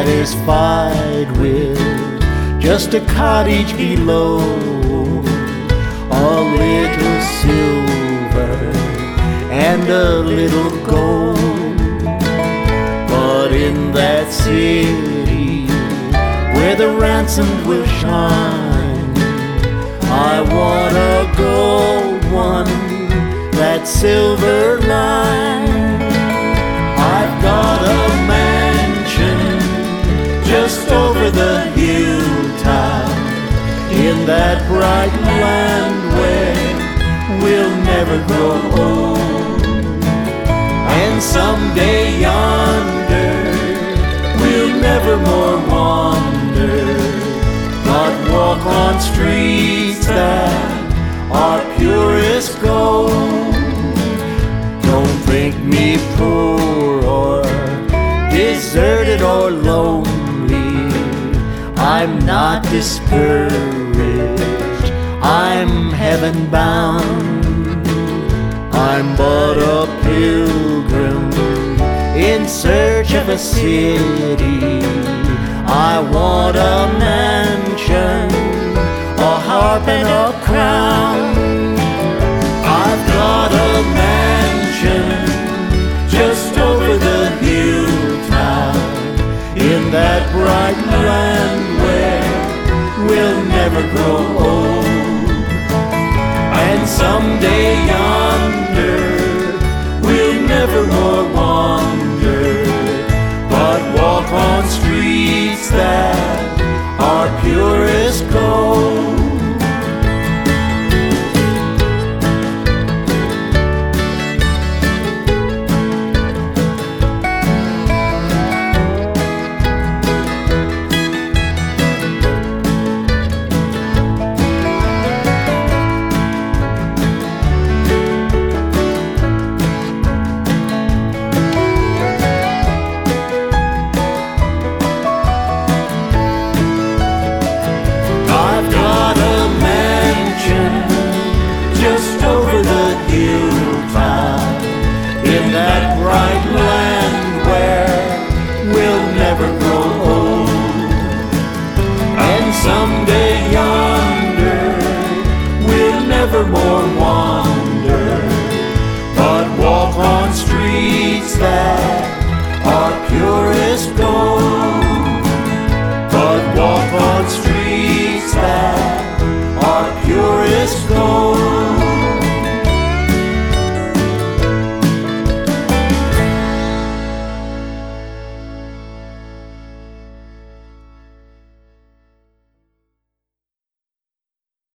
satisfied with just a cottage below, a little silver and a little gold. But in that city where the ransomed will shine, I want a gold one, that silver line. I've got a mansion just over the hilltop in that bright land where we'll never grow old. And someday yonder we'll never more wander, but walk on streets that are purest gold. Don't think me poor or deserted or lonely, I'm not discouraged, I'm heaven bound. I'm but a pilgrim in search of a city. I want a mansion, a harp and a crown. I've got a mansion just over the hilltop in that bright land where we'll never grow old. And someday yonder we'll never more wander, but walk on streets that are purest gold. Just over the hilltop in that bright land where we'll never grow old. And someday yonder we'll never more wander, but walk on streets that